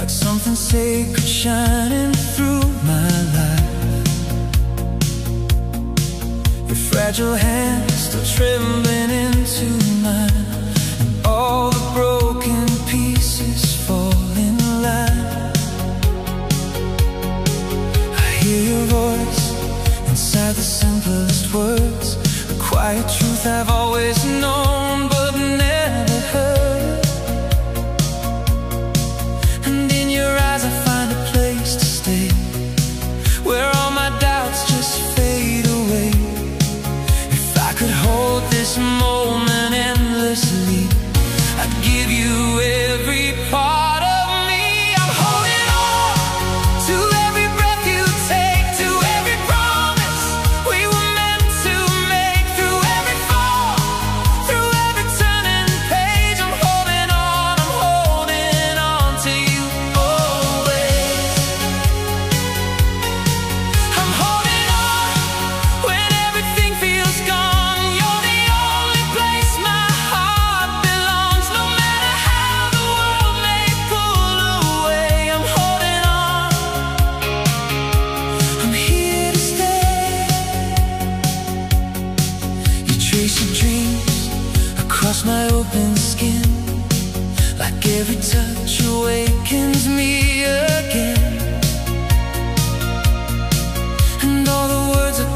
like something sacred shining through my life. Your fragile hand still trembling into mine, and all the broken pieces fall in line. I hear your voice inside the simplest words, the quiet truth I've always known but never heard. And in your eyes I find a place to stay, where all my doubts just fade away. If I could hold this moment endlessly, I'd give you every part of me. I'm holding on to every breath you take, to every promise we were meant to make, through every fall, through every turning page. I'm holding on to you always. I'm holding on when everything feels gone. You're the only place my heart belongs. No matter how the world may pull away, I'm holding on. I'm here to stay. You trace your dreams across my open skin, like every touch awakens me again. And all the words are